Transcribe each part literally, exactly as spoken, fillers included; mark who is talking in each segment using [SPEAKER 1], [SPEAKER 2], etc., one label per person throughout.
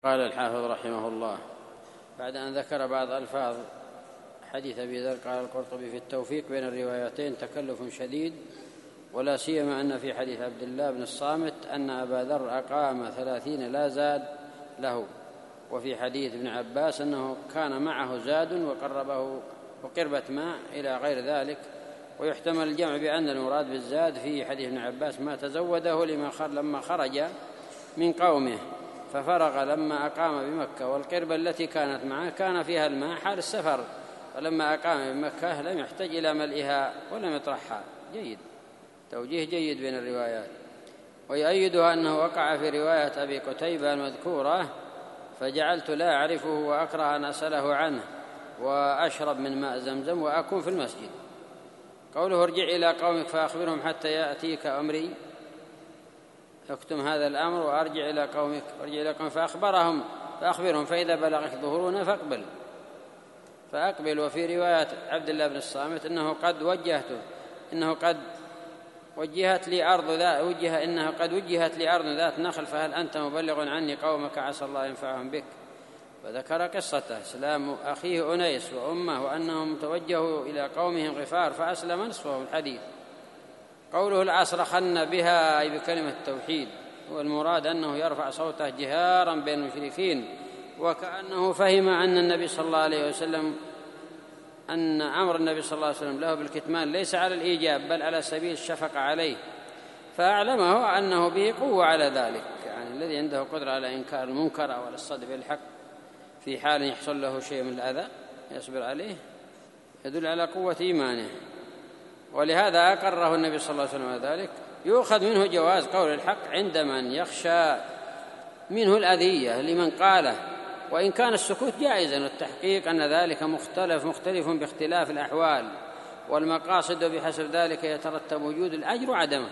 [SPEAKER 1] قال الحافظ رحمه الله بعد أن ذكر بعض ألفاظ حديث أبي ذر قال القرطبي في التوفيق بين الروايتين تكلف شديد، ولا سيما أن في حديث عبد الله بن الصامت أن أبا ذر أقام ثلاثين لا زاد له، وفي حديث ابن عباس أنه كان معه زاد وقربه وقربة ماء إلى غير ذلك. ويحتمل الجمع بأن المراد بالزاد في حديث ابن عباس ما تزوده لما خرج من قومه ففرغ لما أقام بمكة، والقربة التي كانت معه كان فيها الماء حال السفر، ولما أقام بمكة لم يحتج إلى ملئها ولم يطرحها. جيد، توجيه جيد بين الروايات. ويؤيدها أنه وقع في رواية أبي قتيبة المذكورة فجعلت لا أعرفه وأكره أن أسأله عنه وأشرب من ماء زمزم وأكون في المسجد. قوله ارجع إلى قومك فأخبرهم حتى يأتيك أمري، اكتم هذا الأمر وأرجع إلى قومك ارجع إلى قومك فأخبرهم فأخبرهم فإذا بلغك ظهورنا فأقبل فأقبل. وفي رواية عبد الله بن الصامت إنه قد وجهته إنه قد وجهت لي أرض ذات وجه إنه قد وجهت لي أرض ذات نخل فهل أنت مبلغ عني قومك عسى الله ينفعهم بك. وذكر قصته إسلام أخيه أنيس وأمه وأنهم توجهوا إلى قومهم غفار فأسلم نصفه الحديث. قوله الأصرخن بها أي بكلمة التوحيد، والمراد أنه يرفع صوته جهارا بين المشركين، وكأنه فهم أن النبي صلى الله عليه وسلم أن أمر النبي صلى الله عليه وسلم له بالكتمان ليس على الإيجاب بل على سبيل الشفقة عليه، فأعلمه أنه به قوة على ذلك، يعني الذي عنده قدرة على إنكار المنكر أو على الصد بالحق في حال يحصل له شيء من الأذى يصبر عليه يدل على قوة إيمانه. ولهذا أقره النبي صلى الله عليه وسلم ذلك. يؤخذ منه جواز قول الحق عند من يخشى منه الأذية لمن قاله، وإن كان السكوت جائزا، والتحقيق أن ذلك مختلف مختلف باختلاف الأحوال والمقاصد، وبحسب ذلك يترتب وجود الأجر وعدمه.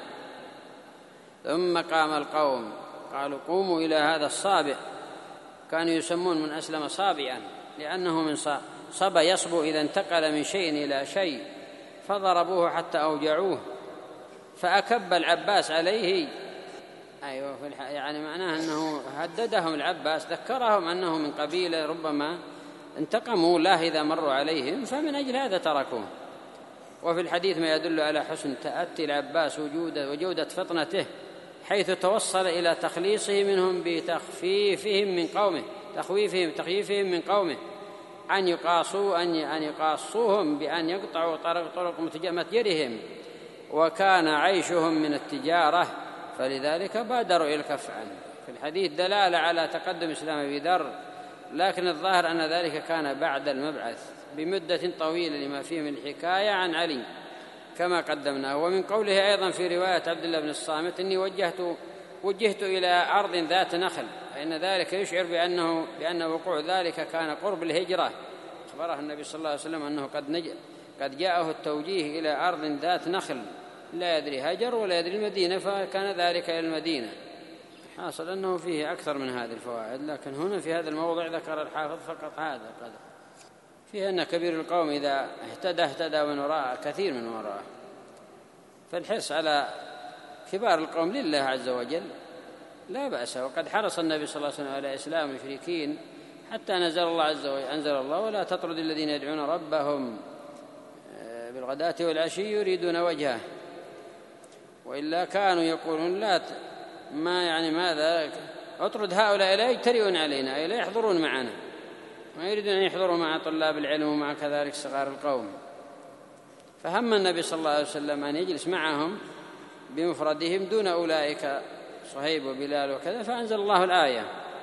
[SPEAKER 1] ثم قام القوم قالوا قوموا إلى هذا الصابئ، كانوا يسمون من أسلم صابئا لأنه من صبى يصبو إذا انتقل من شيء إلى شيء، فضربوه حتى أوجعوه فأكب العباس عليه. أيوة يعني معناه أنه هددهم العباس، ذكرهم أنه من قبيلة ربما انتقموا له إذا مروا عليهم، فمن أجل هذا تركوه. وفي الحديث ما يدل على حسن تأتي العباس وجودة وجودة فطنته، حيث توصل إلى تخليصه منهم بتخفيفهم من قومه تخويفهم تخييفهم من قومه أن يقاصوا أن أن يقاصوهم بأن يقطعوا طرق طرق متجرهم، وكان عيشهم من التجارة فلذلك بادروا إلى الكف عنه. في الحديث دلالة على تقدم إسلام أبي ذر، لكن الظاهر أن ذلك كان بعد المبعث بمدة طويلة لما فيه من الحكاية عن علي كما قدمناه. ومن قوله أيضا في رواية عبد الله بن الصامت إني وجهت وجهت إلى أرض ذات نخل، فإن ذلك يشعر بأنه بأن وقوع ذلك كان قرب الهجرة. أخبره النبي صلى الله عليه وسلم أنه قد نج... قد جاءه التوجيه إلى أرض ذات نخل لا يدري هجر ولا يدري المدينة، فكان ذلك إلى المدينة. حاصل أنه فيه أكثر من هذه الفوائد، لكن هنا في هذا الموضع ذكر الحافظ فقط هذا قدر فيه أن كبير القوم إذا اهتدى اهتدى من وراءه كثير من وراءه، فالحرص على كبار القوم لله عز وجل لا بأس. وقد حرص النبي صلى الله عليه وسلم على إسلام المشركين حتى نزل الله عز وجل أنزل الله ولا تطرد الذين يدعون ربهم بالغداة والعشي يريدون وجهه، وإلا كانوا يقولون لا ما يعني ماذا اطرد هؤلاء لا يجترئون علينا أي لا يحضرون معنا، ما يريدون أن يحضروا مع طلاب العلم ومع كذلك صغار القوم. فهم النبي صلى الله عليه وسلم أن يجلس معهم بمفردهم دون أولئك صهيب وبلال وكذا، فأنزل الله الآية.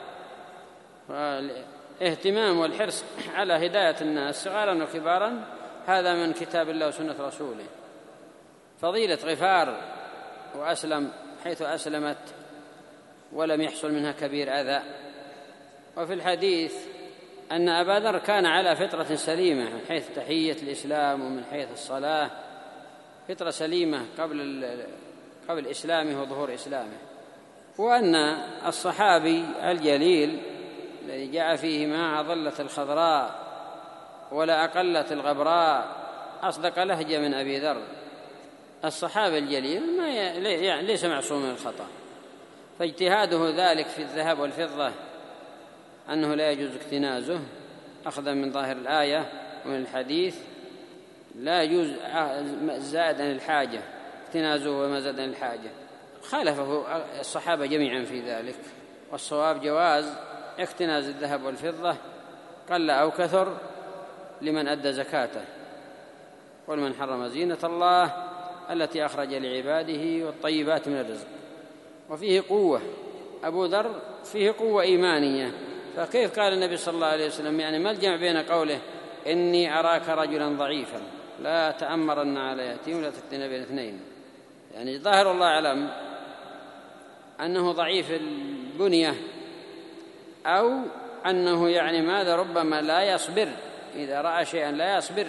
[SPEAKER 1] والاهتمام والحرص على هداية الناس صغارا وكبارا هذا من كتاب الله وسنة رسوله. فضيلة غفار وأسلم حيث أسلمت ولم يحصل منها كبير أذى. وفي الحديث أن أبا ذر كان على فطرة سليمة من حيث تحية الإسلام ومن حيث الصلاة، فطرة سليمة قبل قبل إسلامه وظهور إسلامه. وأن الصحابي الجليل الذي جاء فيه ما أظلت الخضراء ولا أقلت الغبراء أصدق لهجة من أبي ذر. الصحابي الجليل ما يعني ليس معصوم من الخطأ، فاجتهاده ذلك في الذهب والفضة أنه لا يجوز اكتنازه أخذا من ظاهر الآية ومن الحديث، لا يجوز زائد عن الحاجة اكتنازه وما زاد عن الحاجة، خالفه الصحابة جميعا في ذلك. والصواب جواز اكتناز الذهب والفضة قل أو كثر لمن أدى زكاته. قل من حرم زينة الله التي أخرج لعباده والطيبات من الرزق. وفيه قوة، أبو ذر فيه قوة إيمانية، فكيف قال النبي صلى الله عليه وسلم؟ يعني ما الجمع بين قوله إني أراك رجلا ضعيفا لا تأمرن على يتيم ولا تفتن بين اثنين، يعني ظاهر الله أعلم أنه ضعيف البنية، أو أنه يعني ماذا ربما لا يصبر، إذا رأى شيئا لا يصبر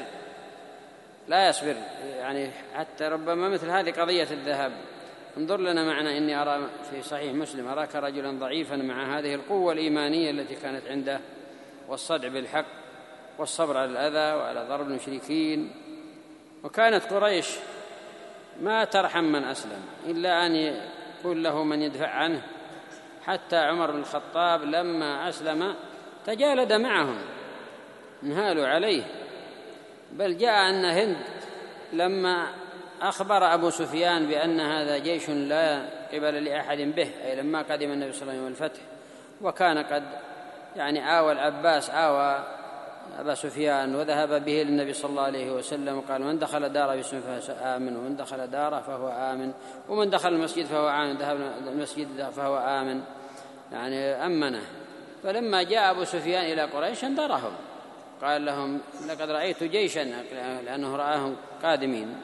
[SPEAKER 1] لا يصبر يعني حتى ربما مثل هذه قضية الذهب. انظر لنا معنى إني أرى في صحيح مسلم أراك رجلا ضعيفا، مع هذه القوة الإيمانية التي كانت عنده والصدع بالحق والصبر على الأذى وعلى ضرب المشركين. وكانت قريش ما ترحم من أسلم إلا أن يكون له من يدفع عنه، حتى عمر بن الخطاب لما أسلم تجالد معهم انهالوا عليه، بل جاء أن هند لما أخبر أبو سفيان بأن هذا جيش لا قبل لأحد به، أي لما قدم النبي صلى الله عليه وسلم الفتح وكان قد يعني آوى العباس آوى أبا سفيان وذهب به للنبي صلى الله عليه وسلم وقال من دخل دار باسم فهو آمن، ومن دخل داره فهو آمن، ومن دخل المسجد فهو آمن، ذهب المسجد فهو آمن، يعني أمنه. فلما جاء أبو سفيان إلى قريش انذرهم قال لهم لقد رأيت جيشا، لأنه رآهم قادمين،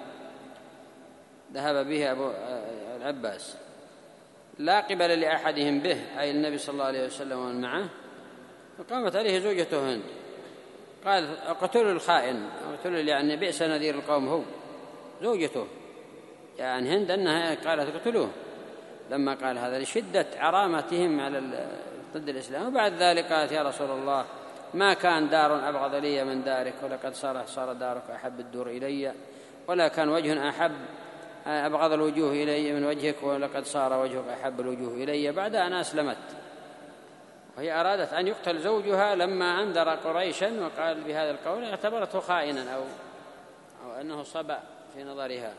[SPEAKER 1] ذهب به أبو العباس لا قبل لأحدهم به، أي النبي صلى الله عليه وسلم ومن معه. فقامت عليه زوجته هند قال اقتلوا الخائن، اقتلوا يعني بئس نذير القوم هو زوجته، يعني هند أنها قالت اقتلوه لما قال هذا لشدة عرامتهم على ضد الإسلام. وبعد ذلك قالت يا رسول الله ما كان دار أبغض لي من دارك، ولقد صار صار دارك أحب الدور إلي، ولا كان وجه أحب أبغض الوجوه إلي من وجهك، ولقد صار وجهك أحب الوجوه إلي بعد أن أسلمت. وهي أرادت أن يقتل زوجها لما أنذر قريشا وقال بهذا القول، اعتبرته خائنا أو, أو أنه صبأ في نظرها.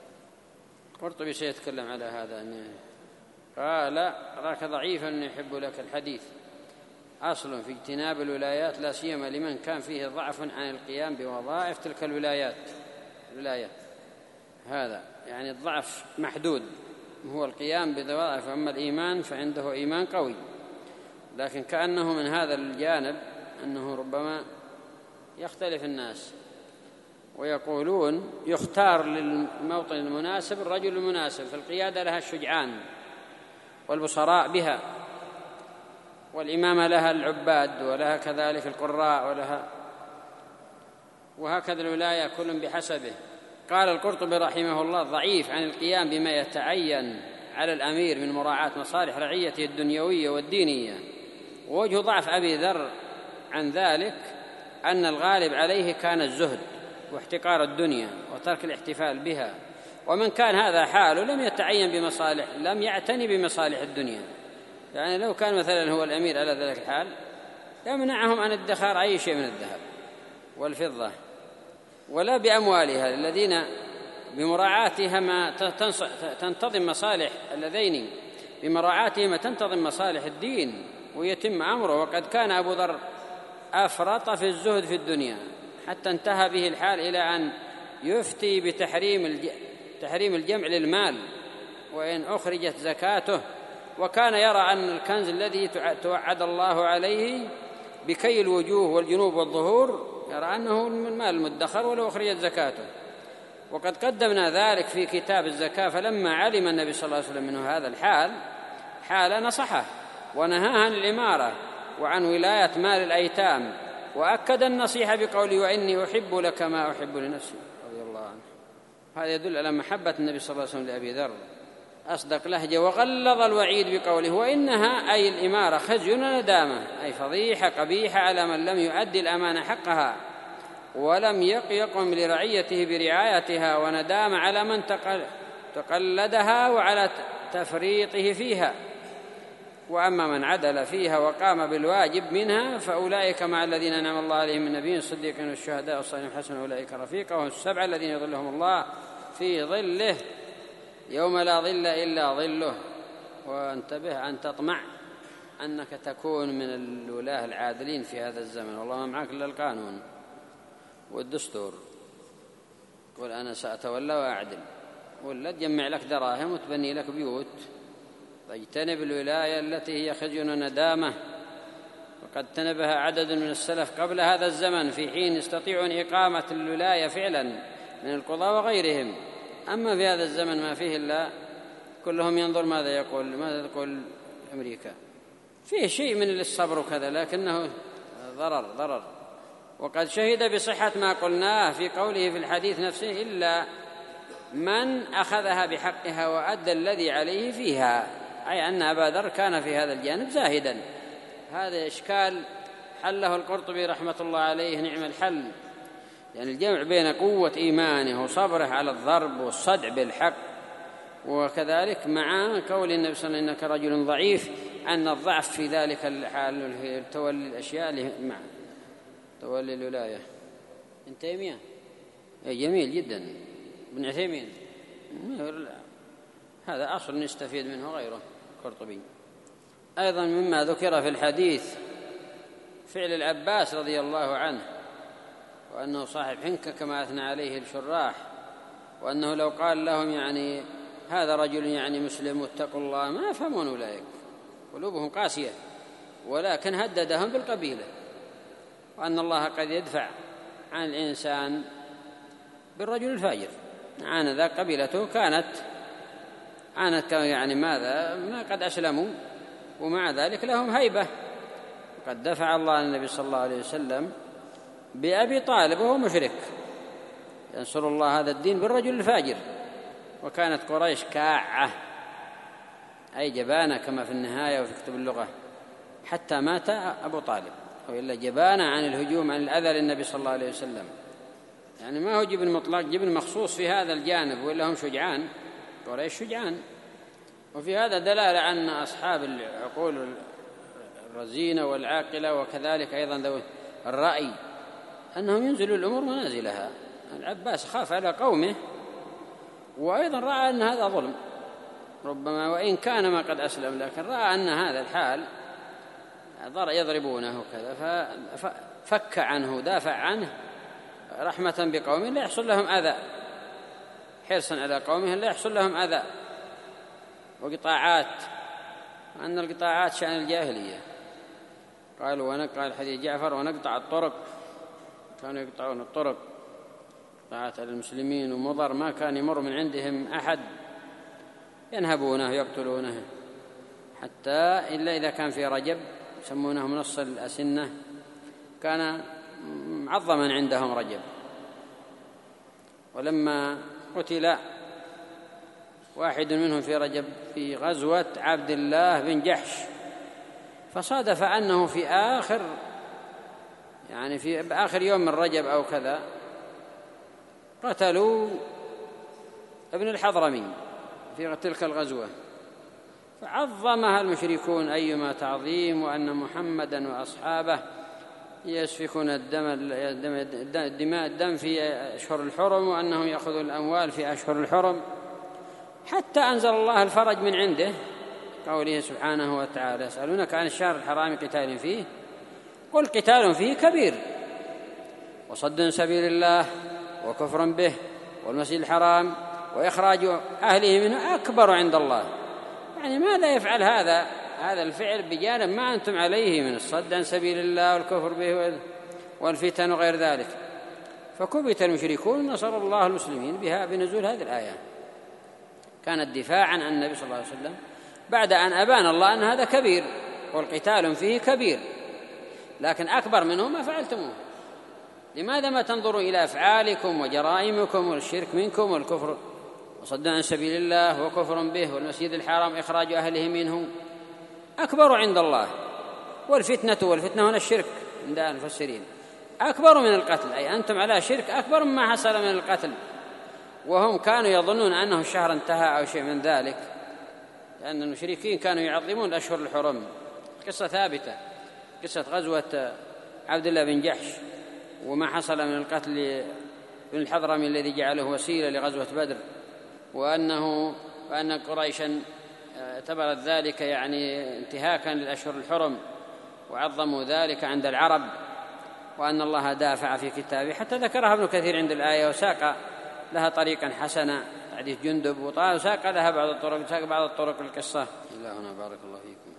[SPEAKER 1] قرطبي سيتكلم على هذا أنه قال راك ضعيفا يحب لك الحديث، أصل في اجتناب الولايات لا سيما لمن كان فيه ضعف عن القيام بوظائف تلك الولايات الولايات هذا يعني الضعف محدود هو القيام بوظائف، أما الإيمان فعنده إيمان قوي. لكن كأنه من هذا الجانب أنه ربما يختلف الناس ويقولون يختار للموطن المناسب الرجل المناسب، فالقيادة لها الشجعان والبصراء بها، والإمامة لها العباد ولها كذلك القراء ولها، وهكذا الولاية كل بحسبه. قال القرطبي رحمه الله ضعيف عن القيام بما يتعين على الأمير من مراعاة مصالح رعيته الدنيوية والدينية. ووجه ضعف أبي ذر عن ذلك أن الغالب عليه كان الزهد واحتقار الدنيا وترك الاحتفال بها، ومن كان هذا حاله لم يتعين بمصالح لم يعتني بمصالح الدنيا. يعني لو كان مثلا هو الأمير على ذلك الحال يمنعهم عن ادخار أي شيء من الذهب والفضة ولا بأموالها الذين بمراعاتها ما تنتظم مصالح اللذين بمراعاتهما تنتظم مصالح الدين ويتم أمره. وقد كان أبو ذر أفرط في الزهد في الدنيا حتى انتهى به الحال إلى أن يفتي بتحريم تحريم الجمع للمال وإن أخرجت زكاته، وكان يرى أن الكنز الذي توعد الله عليه بكي الوجوه والجنوب والظهور يرى أنه المال المدخر ولو أخرجت زكاته. وقد قدمنا ذلك في كتاب الزكاة، فلما علم النبي صلى الله عليه وسلم منه هذا الحال حال نصحه ونهاه عن الإمارة وعن ولاية مال الأيتام، وأكد النصيحة بقوله وإني أحب لك ما أحب لنفسي رضي الله عنه. هذا يدل على محبة النبي صلى الله عليه وسلم لأبي ذر أصدق لهجة. وغلظ الوعيد بقوله وإنها أي الإمارة خزي وندامة، أي فضيحة قبيحة على من لم يؤدي الأمانة حقها ولم يقم لرعيته برعايتها، وندام على من تقلدها وعلى تفريطه فيها. وأما من عدل فيها وقام بالواجب منها فأولئك مع الذين أنعم الله عليهم من النبيين الصديقين والشهداء والصالحين حسن أولئك رفيقا، وهم السبعة الذين يظلهم الله في ظله يوم لا ظل إلا ظله. وانتبه أن تطمع أنك تكون من الولاة العادلين في هذا الزمن، والله ما معك إلا القانون والدستور، قل أنا سأتولى وأعدل، ولا تجمع لك دراهم وتبني لك بيوت. فاجتنب الولاية التي هي خزي وندامة، وقد تنبها عدد من السلف قبل هذا الزمن في حين يستطيعون إقامة الولاية فعلا من القضاة وغيرهم. أما في هذا الزمن ما فيه إلا كلهم ينظر ماذا يقول ماذا تقول أمريكا، فيه شيء من الصبر وكذا، لكنه ضرر ضرر. وقد شهد بصحة ما قلناه في قوله في الحديث نفسه إلا من أخذها بحقها وأدى الذي عليه فيها، أي أن أبا ذر كان في هذا الجانب زاهدا. هذا إشكال حله القرطبي رحمة الله عليه، نعم الحل، يعني الجمع بين قوة إيمانه وصبره على الضرب والصدع بالحق، وكذلك مع قول النبي صلى الله عليه وسلم إنك رجل ضعيف، أن الضعف في ذلك الحال تولي الأشياء مع تولي الولاية. ابن تيمية جميل جدا، ابن عثيمين هذا أصل نستفيد منه غيره قرطبي. أيضا مما ذكر في الحديث فعل العباس رضي الله عنه، وأنه صاحب حنكة كما أثنى عليه الشراح، وأنه لو قال لهم يعني هذا رجل يعني مسلم واتقوا الله ما يفهمون أولئك، قلوبهم قاسية، ولكن هددهم بالقبيلة، وأن الله قد يدفع عن الإنسان بالرجل الفاجر. عن ذا قبيلته كانت عانت يعني ماذا ما قد أسلموا، ومع ذلك لهم هيبة، وقد دفع الله النبي صلى الله عليه وسلم بأبي طالب وهو مشرك، ينصر الله هذا الدين بالرجل الفاجر. وكانت قريش كاعة أي جبانة كما في النهاية وفي كتب اللغة، حتى مات أبو طالب، وإلا جبانة عن الهجوم عن الأذى للنبي صلى الله عليه وسلم، يعني ما هو جبن مطلق، جبن مخصوص في هذا الجانب، وإلا هم شجعان، قريش شجعان. وفي هذا دلالة أن أصحاب العقول الرزينة والعاقلة وكذلك أيضا ذوي الرأي أنهم ينزلوا الأمور منازلها. العباس خاف على قومه، وأيضا رأى أن هذا ظلم ربما، وإن كان ما قد أسلم، لكن رأى أن هذا الحال يضربونه وكذا، ففك عنه دافع عنه رحمة بقومه لا يحصل لهم أذى، حرصا على قومه لا يحصل لهم أذى. وقطاعات، أن القطاعات شأن الجاهلية، قالوا ونقطع الحديث جعفر ونقطع الطرق، كانوا يقطعون الطرق قطاعات المسلمين، ومضر ما كان يمر من عندهم أحد ينهبونه يقتلونه، حتى إلا إذا كان في رجب يسمونه منص الأسنة، كان معظما عندهم رجب. ولما قتل واحد منهم في رجب في غزوة عبد الله بن جحش، فصادف أنه في آخر يعني في آخر يوم من رجب أو كذا قتلوا ابن الحضرمي في تلك الغزوة، فعظمها المشركون أيما تعظيم، وأن محمدا وأصحابه يسفكون الدم الدماء الدم في أشهر الحرم، وأنهم يأخذوا الأموال في أشهر الحرم، حتى أنزل الله الفرج من عنده، قوله سبحانه وتعالى يسألونك عن الشهر الحرام قتال فيه قل قتال فيه كبير وصد سبيل الله وكفر به والمسجد الحرام وإخراج أهله منه أكبر عند الله. يعني ماذا يفعل هذا هذا الفعل بجانب ما أنتم عليه من الصد عن سبيل الله والكفر به والفتن وغير ذلك؟ فكبت المشركون، نصر الله المسلمين بها بنزول هذه الآية. كانت دفاعا عن النبي صلى الله عليه وسلم بعد أن أبان الله أن هذا كبير والقتال فيه كبير، لكن أكبر منه ما فعلتموه. لماذا ما تنظروا إلى أفعالكم وجرائمكم والشرك منكم والكفر وصد عن سبيل الله وكفر به والمسجد الحرام إخراج أهله منه أكبر عند الله، والفتنة والفتنة هنا الشرك عند المفسرين أكبر من القتل، أي أنتم على شرك أكبر مما حصل من القتل، وهم كانوا يظنون أنه الشهر انتهى أو شيء من ذلك، لأن المشركين كانوا يعظمون الأشهر الحرم. قصة ثابتة، قصة غزوة عبد الله بن جحش وما حصل من القتل بن الحضرمي الذي جعله وسيلة لغزوة بدر، وأنه وأن قريشا اعتبرت ذلك يعني انتهاكا للأشهر الحرم وعظموا ذلك عند العرب، وأن الله دافع في كتابه، حتى ذكرها ابن كثير عند الآية وساق لها طريقا حسنا، حديث جندب، وساق لها بعض الطرق، ساق بعض الطرق القصة. إلى هنا بارك الله فيكم.